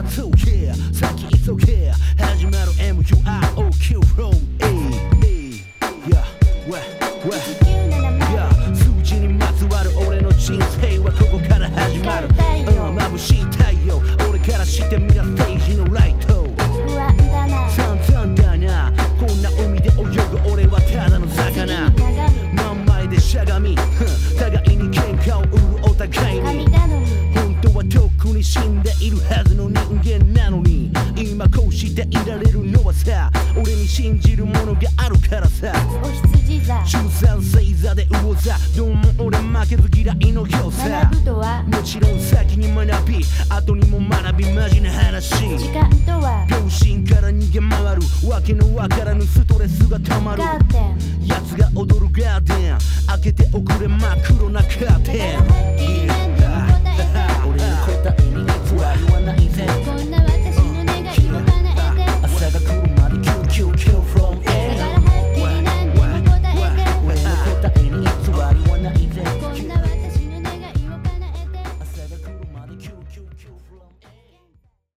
So yeah 先急げ始まる MUROQ from A Yeah Yeah 数字にまつわる俺の人生はここから始まる眩しい太陽俺からしてみたステージのライト不安だな散々だなこんな海で泳ぐ俺はただの魚真ん前でしゃがみ互いに喧嘩を売るお互いに本当はとっくに死んでいるはずの人間なのに今こうしていられるのはさ俺に信じるものがあるからさお羊座中三星座で魚座どうも俺負けず嫌いのよさ学ぶとはもちろん先に学び後にも学びマジな話時間とは両親から逃げ回るわけのわからぬストレスがたまるカーテン奴が踊るガーデン開けておくれ真っ黒なカーテン